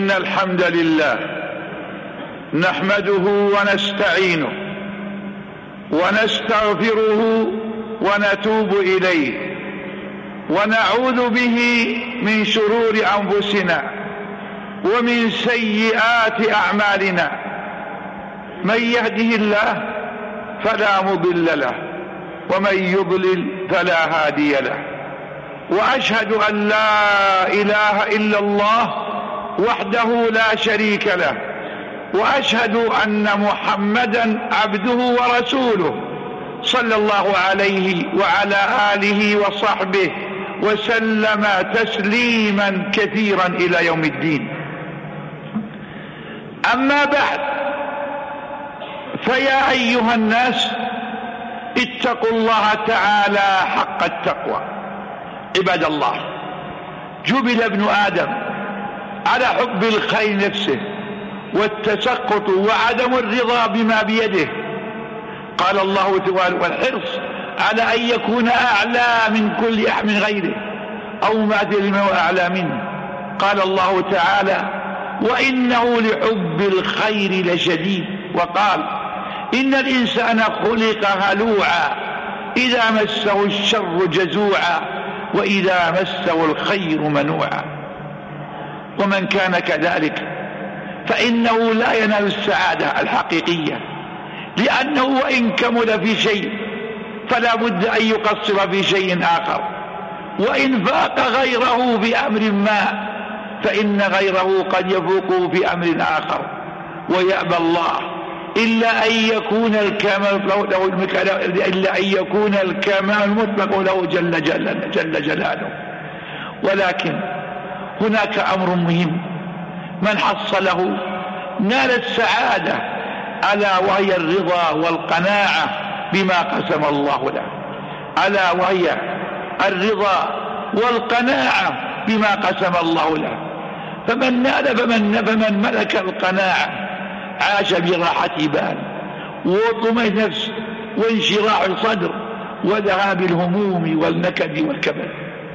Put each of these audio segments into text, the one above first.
إن الحمد لله نحمده ونستعينه ونستغفره ونتوب إليه ونعوذ به من شرور أنفسنا ومن سيئات أعمالنا. من يهده الله فلا مضل له ومن يضلل فلا هادي له. وأشهد أن لا إله إلا الله وحده لا شريك له، وأشهد أن محمدا عبده ورسوله صلى الله عليه وعلى آله وصحبه وسلم تسليما كثيرا إلى يوم الدين. أما بعد، فيا أيها الناس اتقوا الله تعالى حق التقوى. عباد الله، جبل ابن آدم على حب الخير نفسه والتسقط وعدم الرضا بما بيده. قال الله تعالى: والحرص على أن يكون أعلى من كل أحد من غيره أو ما أدري ما هو أعلى منه. قال الله تعالى: وإنه لحب الخير لشديد. وقال: إن الإنسان خلق هلوعا إذا مسه الشر جزوعا وإذا مسه الخير منوعا. ومن كان كذلك فإنه لا ينال السعادة الحقيقية، لأنه وإن كمل في شيء فلا بد أن يقصر في شيء آخر، وإن فاق غيره بأمر ما فإن غيره قد يفوقه بأمر آخر. ويأبى الله إلا أن يكون الكمال المطلق له جل جلاله. ولكن هناك أمر مهم، من حصله نال السعادة، ألا وهي الرضا والقناعة بما قسم الله له. ألا وهي الرضا والقناعة بما قسم الله له. فمن ملك القناعة عاش براحة بال وطمئنة نفس وانشراح الصدر وذهاب الهموم والنكد والكبد.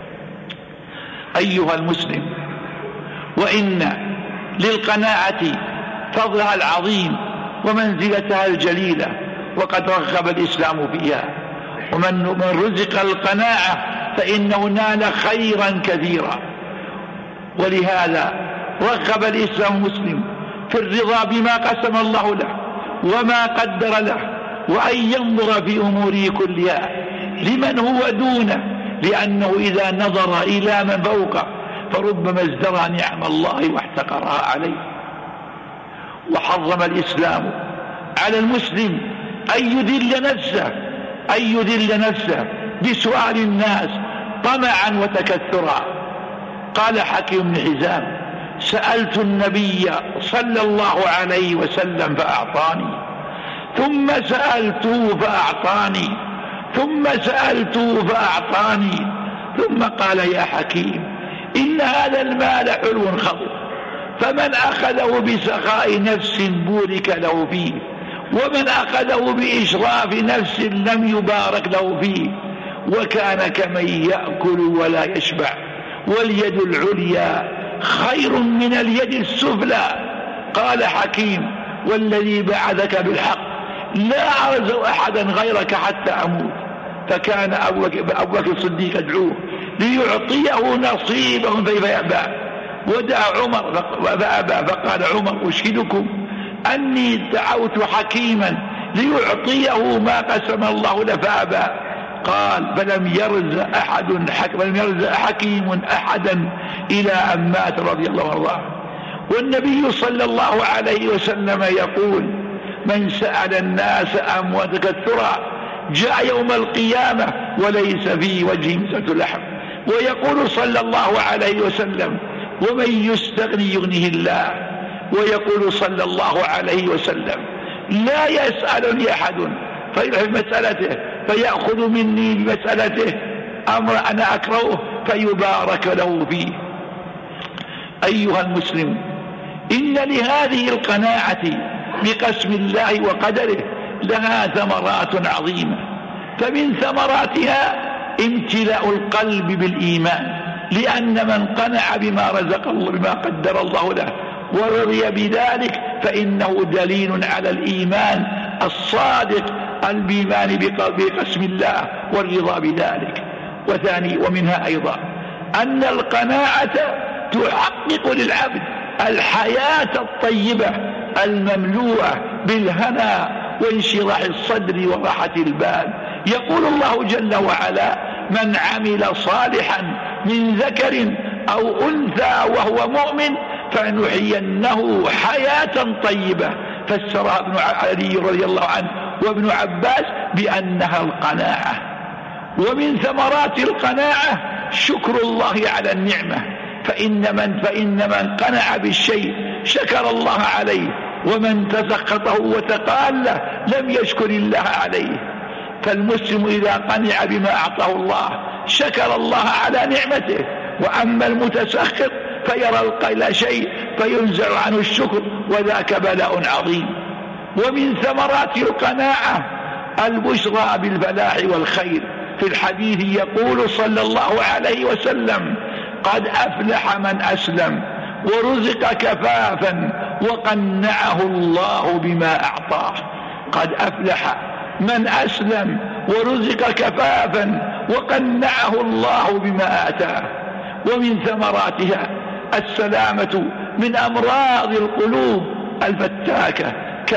أيها المسلم، وإن للقناعة فضلها العظيم ومنزلتها الجليلة، وقد رغب الإسلام فيها. ومن رزق القناعة فإنه نال خيرا كثيرا. ولهذا رغب الإسلام المسلم في الرضا بما قسم الله له وما قدر له، وأن ينظر في أموره كلها لمن هو دونه، لأنه إذا نظر إلى من فوقه فربما ازدرى نعم الله واحتقرها عليه. وحرم الإسلام على المسلم أن يذل نفسه بسؤال الناس طمعا وتكثرا. قال حكيم بن حزام: سألت النبي صلى الله عليه وسلم فأعطاني، ثم سألته فأعطاني، ثم سألته فأعطاني، ثم قال: يا حكيم، إن هذا المال حلو خضر، فمن أخذه بسخاء نفس بورك له فيه، ومن أخذه بإشراف نفس لم يبارك له فيه، وكان كمن يأكل ولا يشبع، واليد العليا خير من اليد السفلى. قال حكيم: والذي بعثك بالحق لا أرزق أحدا غيرك حتى أموت. فكان أبو بكر الصديق يدعوه ليعطيه نصيبه فيأبى، ودعا عمر فأبى. فقال عمر: أشهدكم أني دعوت حكيما ليعطيه ما قسم الله له فأبى. قال: فلم يرزق حكيم أحدا إلى أن مات رضي الله عنه. والنبي صلى الله عليه وسلم يقول: من سأل الناس أموات تكثرا جاء يوم القيامة وليس في وجهه مسة لحم. ويقول صلى الله عليه وسلم: ومن يستغني يغنيه الله. ويقول صلى الله عليه وسلم: لا يسألني أحد فيرحب مسألته فيأخذ مني بمسألته أمر أنا أكرهه فيبارك له فيه. أيها المسلم، إن لهذه القناعة بقسم الله وقدره لها ثمرات عظيمة، فمن ثمراتها امتلاء القلب بالإيمان، لأن من قنع بما رزق الله بما قدر الله له ورضي بذلك فإنه دليل على الإيمان الصادق، الإيمان بقسم الله والرضا بذلك. ومنها أيضا أن القناعة تحقق للعبد الحياة الطيبة المملوءة بالهنا وانشراح الصدر وراحة البال. يقول الله جل وعلا: من عمل صالحا من ذكر أو أنثى وهو مؤمن فنحيينه حياة طيبة. فسرها ابن علي رضي الله عنه وابن عباس بأنها القناعة. ومن ثمرات القناعة شكر الله على النعمة، فإن من قنع بالشيء شكر الله عليه، ومن تسخطه وتقال لم يشكر الله عليه. فالمسلم إذا قنع بما أعطاه الله شكر الله على نعمته، وأما المتسخط فيرى القيل شيء فينزع عنه الشكر، وذاك بلاء عظيم. ومن ثمرات القناعة البشرى بالفلاح والخير. في الحديث يقول صلى الله عليه وسلم: قد أفلح من أسلم ورزق كفافا وقنعه الله بما أعطاه. قد أفلح من أسلم ورزق كفافا وقنعه الله بما آتاه. ومن ثمراتها السلامة من أمراض القلوب الفتاكة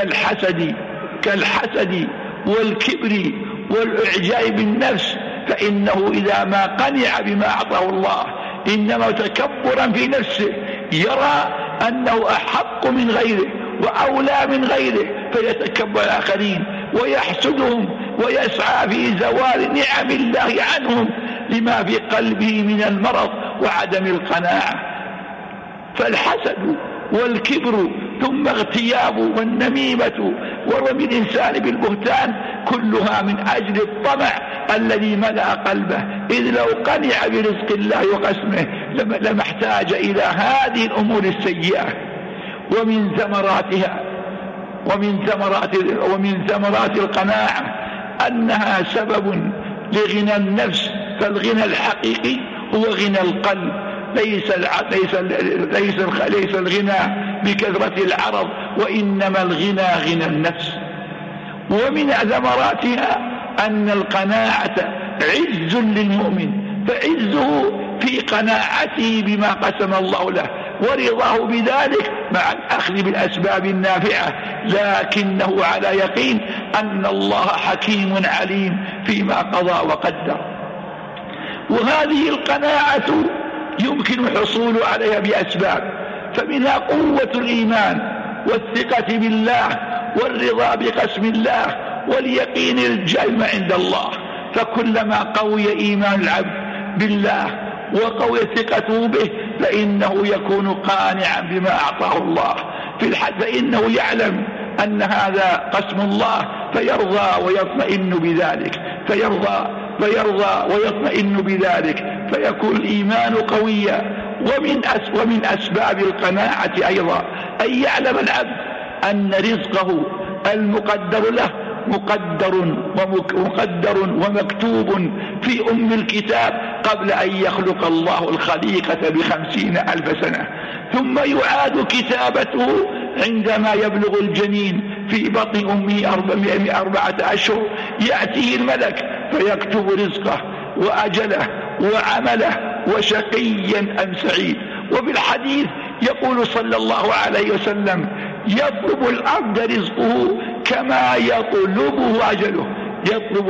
كالحسد والكبر والإعجاب بالنفس، فإنه إذا ما قنع بما أعطاه الله إنما تكبرا في نفسه يرى أنه أحق من غيره وأولى من غيره، فيتكبر الآخرين ويحسدهم ويسعى في زوال نعم الله عنهم لما في قلبه من المرض وعدم القناعة. فالحسد والكبر ثم اغتياب والنميمة ورمي الإنسان بالبهتان كلها من أجل الطمع الذي ملأ قلبه، إذ لو قنع برزق الله وقسمه لما احتاج إلى هذه الأمور السيئة. ومن ثمرات القناعة أنها سبب لغنى النفس، فالغنى الحقيقي هو غنى القلب، ليس الغنى بكثرة العرض، وإنما الغنى غنى النفس. ومن ثمراتها أن القناعة عز للمؤمن، فعزه في قناعته بما قسم الله له ورضاه بذلك مع الأخذ بالأسباب النافعة، لكنه على يقين أن الله حكيم عليم فيما قضى وقدر. وهذه القناعة يمكن الحصول عليها بأسباب، فمنها قوة الإيمان والثقة بالله والرضا بقسم الله واليقين الجازم عند الله. فكلما قوي إيمان العبد بالله وقوي ثقته به فإنه يكون قانعا بما أعطاه الله في الحد، فإنه يعلم أن هذا قسم الله فيرضى ويطمئن بذلك، ويطمئن بذلك، فيكون الإيمان قويا. ومن أسباب القناعة أيضا أن يعلم العبد أن رزقه المقدر له مقدر ومكتوب في أم الكتاب قبل أن يخلق الله الخليقة ب50,000 سنة، ثم يعاد كتابته عندما يبلغ الجنين في بطن أمه 4 أشهر. يأتيه الملك فيكتب رزقه وأجله وعمله وشقيا أم سعيد. وفي الحديث يقول صلى الله عليه وسلم: يطلب العبد رزقه كما يطلبه أجله. يطلب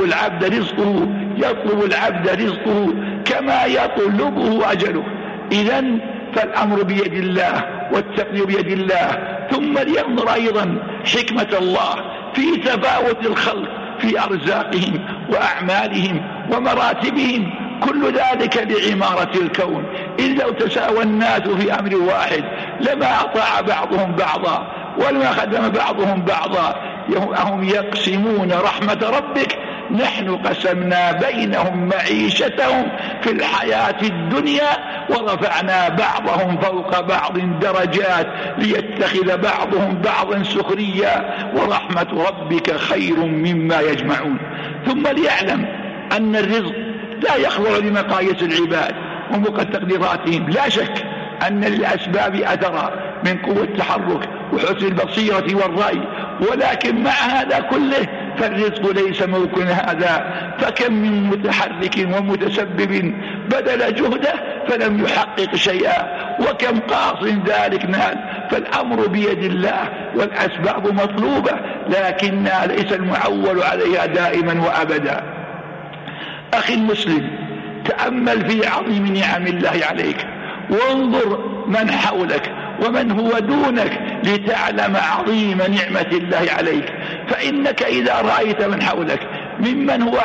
العبد رزقه كما يطلبه أجله. إذن فالأمر بيد الله والتقدير بيد الله. ثم لينظر أيضا حكمة الله في تفاوت الخلق في أرزاقهم وأعمالهم ومراتبهم، كل ذلك لعمارة الكون. إذ لو تساوى الناس في أمر واحد لما أطاع بعضهم بعضا ولما خدم بعضهم بعضا. هم يقسمون رحمة ربك نحن قسمنا بينهم معيشتهم في الحياة الدنيا ورفعنا بعضهم فوق بعض درجات ليتخذ بعضهم بعضا سخريا ورحمة ربك خير مما يجمعون. ثم ليعلم أن الرزق لا يخضع لمقاييس العباد وتقديراتهم. لا شك أن للأسباب أثرا من قوة التحرك وحسن البصيرة والرأي، ولكن مع هذا كله فالرزق ليس ممكن هذا، فكم من متحرك ومتسبب بذل جهده فلم يحقق شيئا، وكم قاص ذلك نال. فالأمر بيد الله والأسباب مطلوبة، لكنها ليس المعول عليها دائما وأبدا. أخي المسلم، تأمل في عظيم نعم الله عليك، وانظر من حولك ومن هو دونك لتعلم عظيم نعمة الله عليك. فإنك إذا رأيت من حولك ممن هو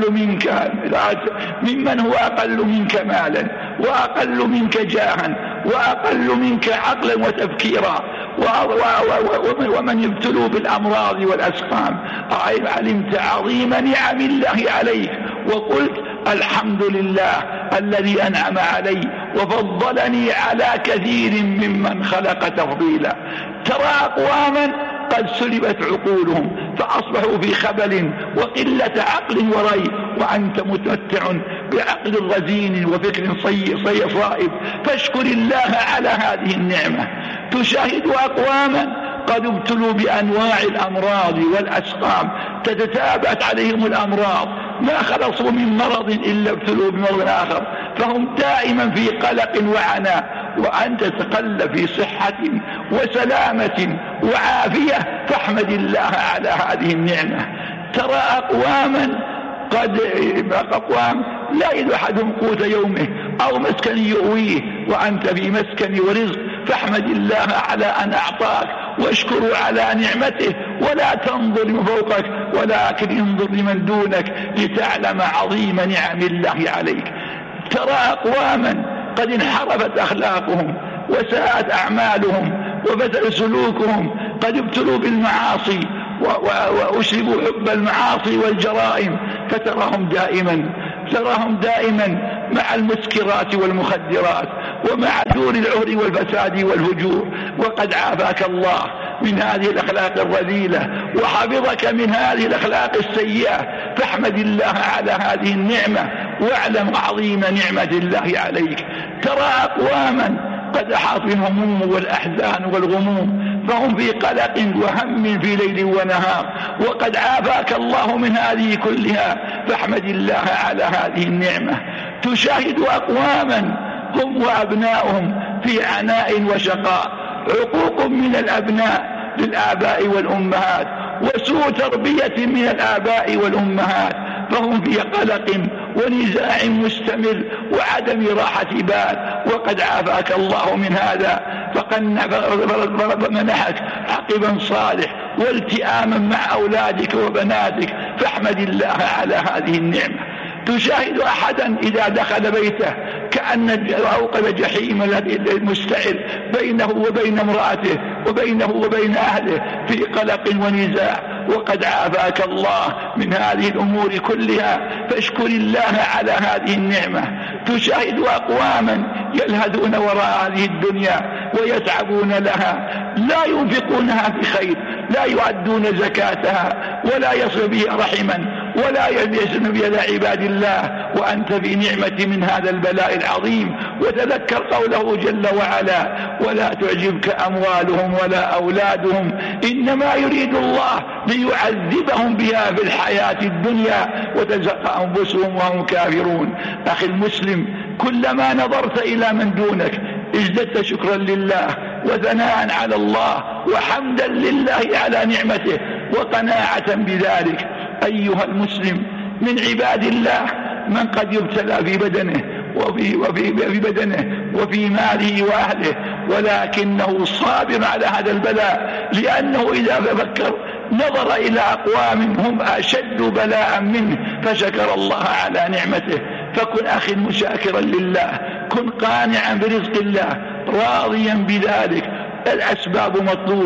أقل منك مالا، وأقل منك جاها، وأقل منك عقلا وتفكيرا، ومن يبتلوا بالأمراض والأسقام، علمت عظيم نعم الله عليك وقلت الحمد لله الذي أنعم علي وفضلني على كثير ممن خلق تفضيلا. ترى أقواما قد سلبت عقولهم فأصبحوا في خبل وقلة عقل ورأي، وأنت متمتع بعقل رزين وفكر صائب، فاشكر الله على هذه النعمة. تشاهد أقواما قد ابتلوا بأنواع الأمراض والأسقام، تتتابعت عليهم الأمراض، ما خلصوا من مرض إلا ابتلوا بمرض آخر، فهم دائما في قلق وعناء، وأنت تقل في صحة وسلامة وعافية، فاحمد الله على هذه النعمة. ترى أقوام لا يجد أحدهم قوت يومه أو مسكن يؤويه، وأنت في مسكن ورزق، فاحمد الله على أن أعطاك واشكر على نعمته، ولا تنظر من فوقك ولكن انظر لمن دونك لتعلم عظيم نعم الله عليك. ترى أقواما قد انحرفت أخلاقهم وساءت أعمالهم وبدل سلوكهم، قد ابتلوا بالمعاصي وأشربوا حب المعاصي والجرائم، فتراهم دائما مع المسكرات والمخدرات ومع دور العهر والفساد والفجور، وقد عافاك الله من هذه الأخلاق الرذيلة وحفظك من هذه الأخلاق السيئة، فاحمد الله على هذه النعمة واعلم عظيم نعمة الله عليك. ترى أقواما قد أحاط الهموم والأحزان والغموم، فهم في قلق وهم في ليل ونهار، وقد عافاك الله من هذه كلها، فاحمد الله على هذه النعمة. تشاهد أقواما هم وأبناؤهم في عناء وشقاء، عقوق من الأبناء للآباء والأمهات وسوء تربية من الآباء والأمهات، فهم في قلق ونزاع مستمر وعدم راحة بال، وقد عافاك الله من هذا، فمنحك عقبا صالح والتئاما مع أولادك وبناتك، فاحمد الله على هذه النعمة. تشاهد أحدا إذا دخل بيته كأن أوقد جحيم المستعر بينه وبين امرأته وبينه وبين أهله في قلق ونزاع، وقد عافاك الله من هذه الأمور كلها، فاشكر الله على هذه النعمة. تشاهد أقواما يلهدون وراء هذه الدنيا ويتعبون لها، لا ينفقونها في خير، لا يؤدون زكاتها ولا يصل بها رحما ولا يلبسن بها عباد الله، وأنت في نعمة من هذا البلاء العظيم. وتذكر قوله جل وعلا: ولا تعجبك أموالهم ولا أولادهم إنما يريد الله ليعذبهم بها في الحياة الدنيا وتزهق أنفسهم وهم كافرون. أخي المسلم، كلما نظرت إلى من دونك ازددت شكرا لله وثناء على الله وحمدا لله على نعمته وقناعة بذلك. أيها المسلم، من عباد الله من قد يبتلى في بدنه وفي ماله وأهله، ولكنه صابر على هذا البلاء، لأنه إذا فكر نظر إلى أقوام هم أشد بلاء منه فشكر الله على نعمته. فكن أخي مشاكرا لله، كن قانعا برزق الله راضيا بذلك. الأسباب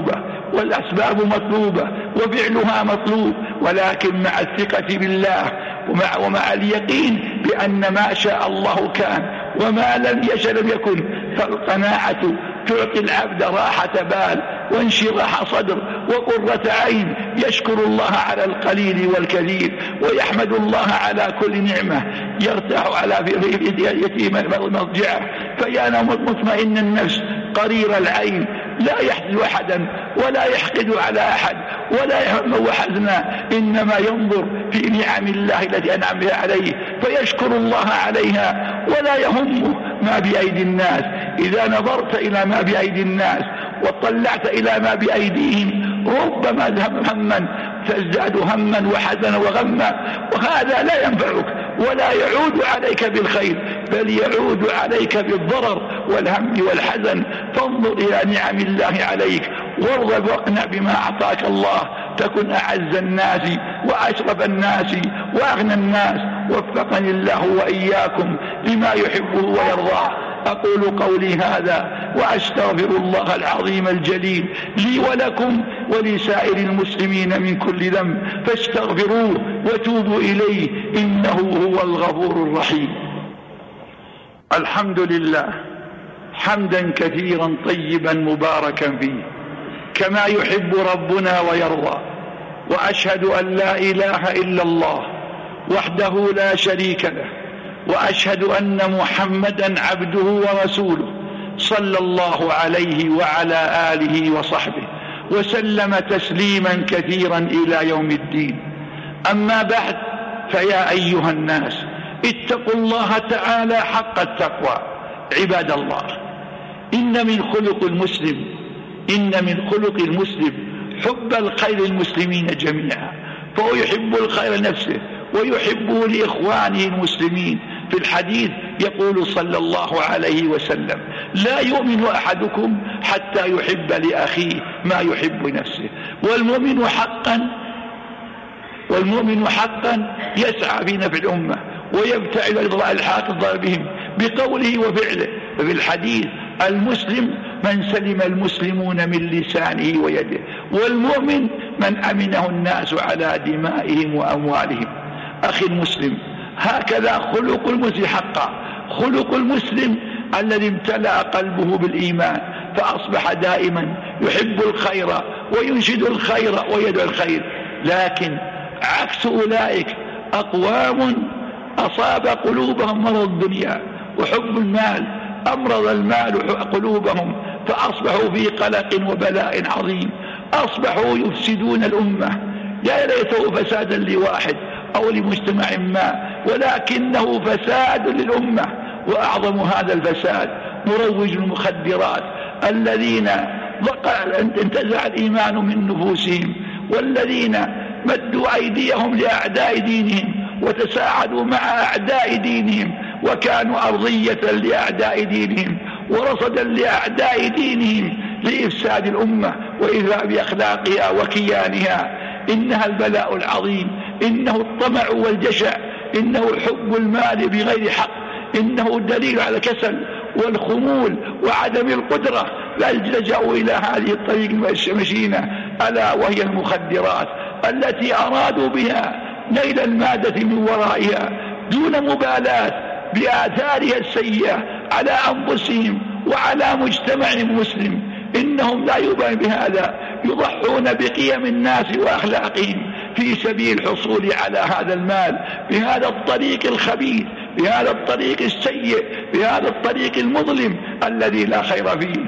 مطلوبة وفعلها مطلوب، ولكن مع الثقة بالله ومع اليقين بأن ما شاء الله كان وما لم يشأ لم يكن. فالقناعة تعطي العبد راحة بال وانشراح صدر وقرة عين، يشكر الله على القليل والكثير ويحمد الله على كل نعمة، يرتاح على يتيم المضجع فينام مطمئن النفس قرير العين، لا يحسد أحدا ولا يحقد على أحد ولا يهم وحزنا، إنما ينظر في نعم الله التي أنعم بها عليه فيشكر الله عليها ولا يهمه ما بأيدي الناس. إذا نظرت إلى ما بأيدي الناس وطلعت إلى ما بأيديهم ربما هما تزداد هما وحزنا وغما، وهذا لا ينفعك ولا يعود عليك بالخير بل يعود عليك بالضرر والهم والحزن. فانظر إلى نعم الله عليك وارضى واقنع بما أعطاك الله، تكن أعز الناس وأشرف الناس وأغنى الناس. وفقني الله وإياكم لما يحبه ويرضاه. أقول قولي هذا وأستغفر الله العظيم الجليل لي ولكم ولسائر المسلمين من كل ذنب، فاستغفروه وتوبوا إليه إنه هو الغفور الرحيم. الحمد لله حمدا كثيرا طيبا مباركا فيه كما يحب ربنا ويرضى. وأشهد أن لا إله إلا الله وحده لا شريك له، وأشهد أن محمدا عبده ورسوله صلى الله عليه وعلى آله وصحبه وسلم تسليما كثيرا إلى يوم الدين. أما بعد، فيا أيها الناس اتقوا الله تعالى حق التقوى. عباد الله، إن من خلق المسلم حب الخير للمسلمين جميعا، فهو يحب الخير لنفسه ويحبه لإخوانه المسلمين. في الحديث يقول صلى الله عليه وسلم: لا يؤمن أحدكم حتى يحب لأخيه ما يحب لنفسه. والمؤمن حقا يسعى في نفع الأمة ويبتعد عن الحق الضار بهم بقوله وفعله. وفي الحديث: المسلم من سلم المسلمون من لسانه ويده، والمؤمن من أمنه الناس على دمائهم وأموالهم. أخي المسلم، هكذا خلق المسلم حقا، خلق المسلم الذي امتلأ قلبه بالإيمان فأصبح دائما يحب الخير وينشد الخير ويدعو الخير. لكن عكس أولئك أقوام أصاب قلوبهم مرض الدنيا وحب المال، أمرض المال قلوبهم فأصبحوا في قلق وبلاء عظيم، أصبحوا يفسدون الأمة. يا ليته فسادا لواحد أو لمجتمع ما، ولكنه فساد للأمة. وأعظم هذا الفساد مروج المخدرات الذين انتزع الإيمان من نفوسهم، والذين مدوا أيديهم لأعداء دينهم وتساعدوا مع أعداء دينهم وكانوا أرضية لأعداء دينهم ورصدا لأعداء دينهم لإفساد الأمة وإذهاب أخلاقها وكيانها. إنها البلاء العظيم، إنه الطمع والجشع، إنه حب المال بغير حق، إنه دليل على الكسل والخمول وعدم القدرة، بل لجأوا إلى هذه الطريق المشينة ألا وهي المخدرات التي أرادوا بها نيل المادة من ورائها دون مبالاة بآثارها السيئة على أنفسهم وعلى مجتمع مسلم. إنهم لا يبالون بهذا، يضحون بقيم الناس وأخلاقهم في سبيل الحصول على هذا المال بهذا الطريق الخبيث، بهذا الطريق السيء، بهذا الطريق المظلم الذي لا خير فيه.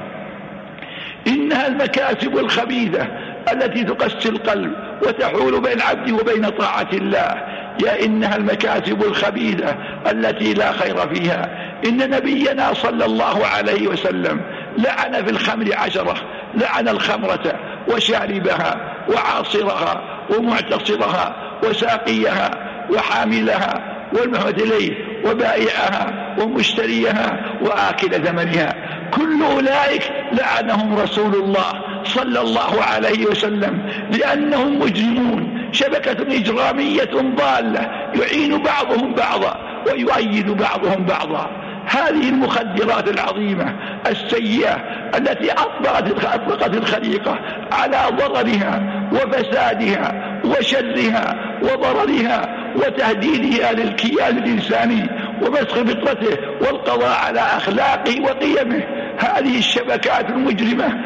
إنها المكاسب الخبيثة التي تقسي القلب وتحول بين العبد وبين طاعة الله. يا إنها المكاسب الخبيثة التي لا خير فيها. إن نبينا صلى الله عليه وسلم لعن في الخمر 10، لعن الخمرة وشاربها وعاصرها ومعتصرها وساقيها وحاملها والمحمد إليه وبائعها ومشتريها وآكل ثمنها. كل أولئك لعنهم رسول الله صلى الله عليه وسلم لأنهم مجرمون، شبكة إجرامية ضالة يعين بعضهم بعضا ويؤيد بعضهم بعضا. هذه المخدرات العظيمة السيئة التي أطلقت الخليقة على ضررها وفسادها وشرها وضررها وتهديدها للكيان الإنساني ومسخ فطرته والقضاء على أخلاقه وقيمه. هذه الشبكات المجرمة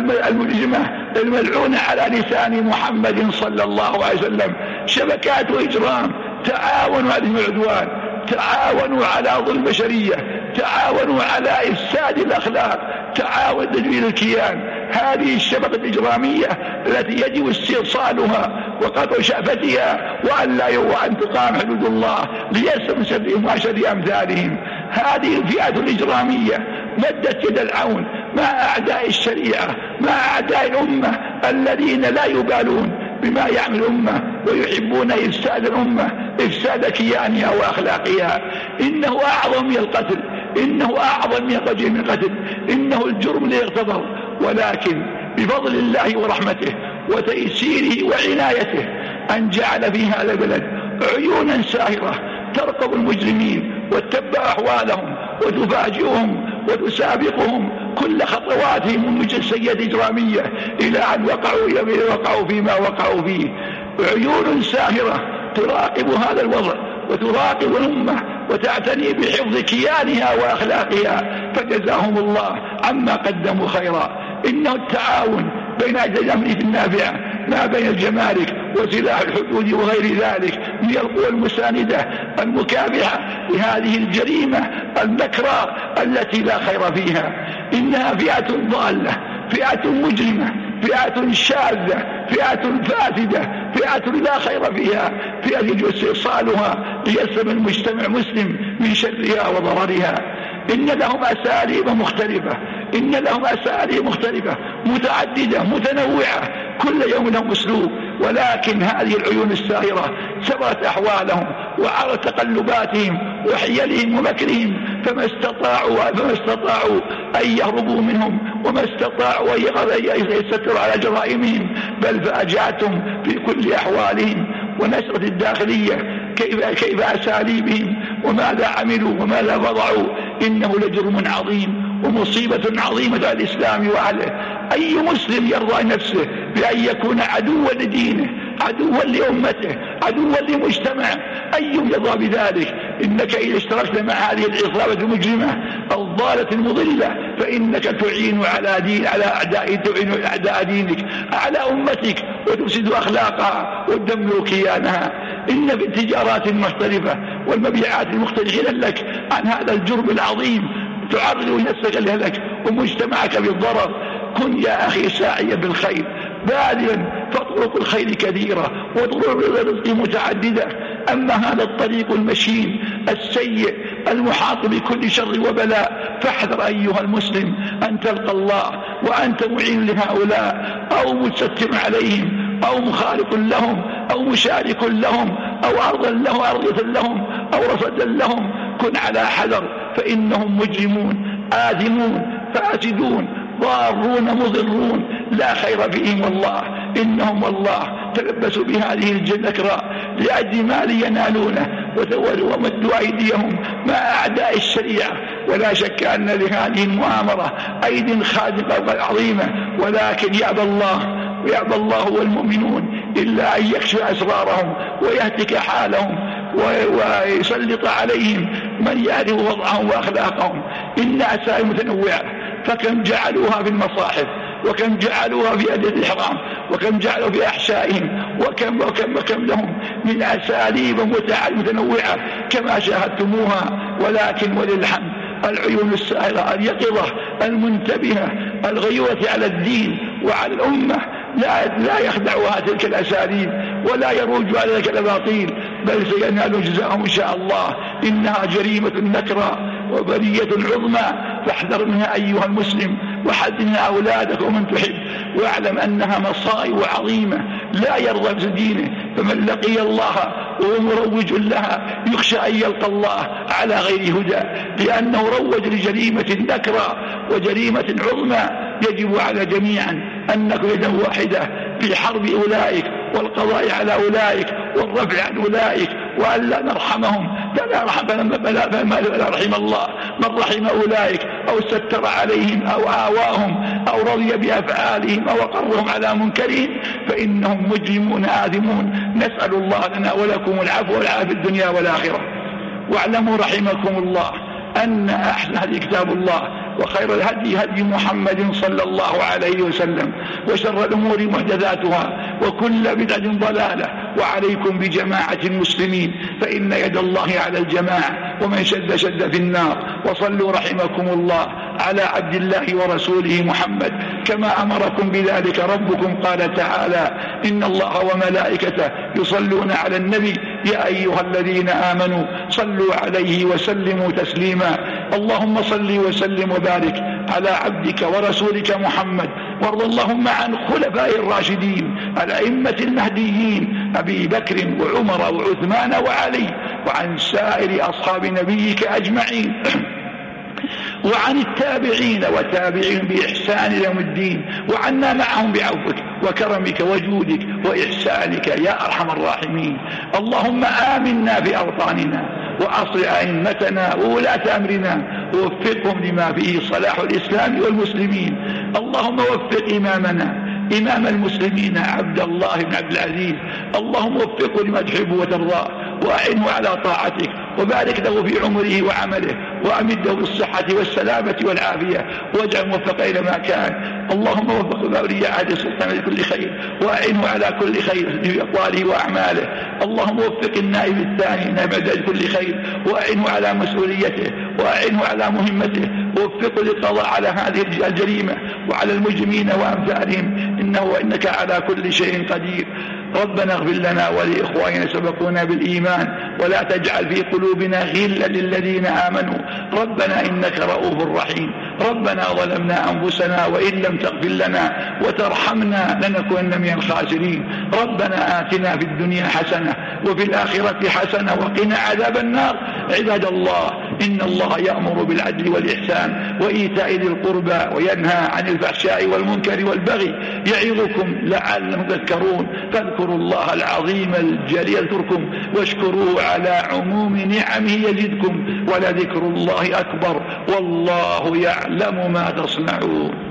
الملعونة على لسان محمد صلى الله عليه وسلم شبكات وإجرام، تعاونوا على العدوان، تعاونوا على ظلم البشرية، تعاونوا على إفساد الأخلاق، تعاونوا تدمير الكيان، هذه الشبكة الإجرامية التي يجب استئصالها وقطع شأفتها وأن تقام حدود الله ليسر شرهم وشر أمثالهم. هذه الفئة الإجرامية مدت يد العون مع أعداء الشريعة، مع أعداء الأمة الذين لا يبالون بما يعمل الأمة ويحبون إفساد الأمة، إفساد كيانها وأخلاقها. إنه أعظم من القتل، إنه أعظم من القتل، إنه الجرم لا يغتفر، ولكن بفضل الله ورحمته وتيسيره وعنايته أن جعل في هذا البلد عيونا ساهرة ترقب المجرمين وتتبع أحوالهم وتفاجئهم وتسابقهم كل خطواتهم السيئة إجرامية إلى أن وقعوا فيما وقعوا فيه. عيون ساهرة تراقب هذا الوضع وتراقب الأمة وتعتني بحفظ كيانها وأخلاقها، فجزاهم الله عما قدموا خيرا. إنه التعاون بين أجل الأمر في النافعة ما بين الجمارك وسلاح الحدود وغير ذلك من القوى المساندة المكافحة لهذه الجريمة النكراء التي لا خير فيها. إنها فئة ضالة، فئة مجرمة، فئة شاذة، فئة فاسدة، فئة لا خير فيها، فئة يجب استئصالها ليسلم المجتمع مسلم من شرها وضررها. إن لهم أساليب مختلفة، إن لهم أساليب مختلفة متعددة متنوعة، كل يوم لهم أسلوب، ولكن هذه العيون الساهرة سبرت أحوالهم وعرفت تقلباتهم وحيلهم ومكرهم، فما استطاعوا أن يهربوا منهم، وما استطاعوا أن يستتروا على جرائمهم، بل فاجأتهم في كل أحوالهم ونشرت الداخلية كيف أساليبهم وماذا عملوا وماذا وضعوا. إنه لجرم عظيم ومصيبة عظيمة على الإسلام وأهله. أي مسلم يرضى نفسه بأن يكون عدوا لدينه، عدوا لأمته، عدوا لمجتمعه؟ أي يرضى بذلك؟ إنك إذا اشتركت مع هذه العصابة المجرمة الضالة المضلة فإنك تعين على أعداء دينك، على أمتك، وتفسد أخلاقها وتدمر كيانها. إن في التجارات المختلفة والمبيعات المختلفة لك عن هذا الجرم العظيم تعرض نفسك لهلك ومجتمعك بالضرر. كن يا أخي ساعيا بالخير باذلا، فطرق الخير كثيرة وطرق الرزق متعددة. أما هذا الطريق المشين السيء المحاط بكل شر وبلاء فاحذر أيها المسلم أن تلقى الله وأنت معين لهؤلاء، أو مستتر عليهم، أو مخالف لهم، أو مشارك لهم، أو أرضية لهم، أو رصدا لهم. كن على حذر، فإنهم مجرمون آثمون فاسدون ضارون مضرون لا خير فيهم والله. إنهم والله تلبسوا بهذه النكراء لأجل ما لينالونه ومدوا أيديهم مع أعداء الشريعة. ولا شك أن لهذه المؤامرة أيد خادقة عظيمة، ولكن يأبى الله والمؤمنون إلا أن يكشف أسرارهم ويهتك حالهم ويسلط عليهم من يعرف وضعهم وأخلاقهم. إن أساليب متنوعة، فكم جعلوها في المصاحف، وكم جعلوها في أدلة الإحرام، وكم جعلوا في أحشائهم، وكم لهم من أساليب متنوعة كما شاهدتموها. ولكن وللحمد العيون السائرة اليقظة المنتبهة الغيورة على الدين وعلى الأمة لا يخدعها تلك الأساليب ولا يروج على ذلك الأباطيل، بل سينال جزاءهم إن شاء الله. إنها جريمة نكرة وبلية عظمى، فاحذر منها أيها المسلم، وحذر منها أولادك ومن تحب، واعلم أنها مصائب عظيمة لا يرضى بدينه. فمن لقي الله وهو مروج لها يخشى أن يلقى الله على غير هدى، لأنه روج لجريمة نكرة وجريمة عظمى. يجب على جميعا أن نكون يدا واحدة في حرب أولئك والقضاء على أولئك والرفع عن أولئك، وأن لا نرحمهم. فلا رحم الله من رحم أولئك، أو ستر عليهم، أو آواهم، أو رضي بأفعالهم، أو أقرهم على منكرهم، فإنهم مجرمون آثمون. نسأل الله لنا ولكم العفو والعافية في الدنيا والآخرة. واعلموا رحمكم الله أن أحسن هدي كتاب الله، وخير الهدي هدي محمد صلى الله عليه وسلم، وشر الأمور محدثاتها، وكل بدعة ضلالة. وعليكم بجماعة المسلمين، فإن يد الله على الجماعة، ومن شد في النار. وصلوا رحمكم الله على عبد الله ورسوله محمد كما أمركم بذلك ربكم. قال تعالى: إن الله وملائكته يصلون على النبي يا أيها الذين آمنوا صلوا عليه وسلموا تسليما. اللهم صل وسلم وبارك على عبدك ورسولك محمد، وارض اللهم عن خلفاء الراشدين الأئمة المهديين أبي بكر وعمر وعثمان وعلي، وعن سائر أصحاب نبيك أجمعين، وعن التابعين وتابعين بإحسان يوم الدين، وعنا معهم بعفوك وكرمك وجودك وإحسانك يا أرحم الراحمين. اللهم آمنا في أوطاننا وأصل أئمتنا وولاة أمرنا ووفقهم لما فيه صلاح الإسلام والمسلمين. اللهم وفق إمامنا إمام المسلمين عبد الله بن عبد العزيز، اللهم وفقه لما تحب وترضى، وأعنه على طاعتك، وبارك له في عمره وعمله، وأمده بالصحة والسلامة والعافية، واجعل موفق إلى ما كان. اللهم وفق أولياء عهد السلطان لكل خير، وأعنه على كل خير في أقواله وأعماله. اللهم وفق النائب الثاني نائب عهد كل خير، وأعنه على مسؤوليته، وأعنه على مهمته، ووفقه للقضاء على هذه الجريمة وعلى المجرمين وأمثالهم، إنك على كل شيء قدير. ربنا اغفر لنا ولإخواننا سبقونا بالإيمان، ولا تجعل في قلوبنا غلا للذين آمنوا، ربنا إنك رؤوف رحيم. ربنا ظلمنا أنفسنا وإن لم تغفر لنا وترحمنا لنكونن من الخاسرين. ربنا آتنا في الدنيا حسنة وفي الآخرة حسنة وقنا عذاب النار. عباد الله، إن الله يأمر بالعدل والإحسان وإيتاء ذي القربى وينهى عن الفحشاء والمنكر والبغي يعظكم لعلكم تذكرون. فاذكروا الله العظيم الجليل يذكركم، واشكروه على عموم نعمه يزدكم، ولذكر الله أكبر، والله يعلم ما تصنعون.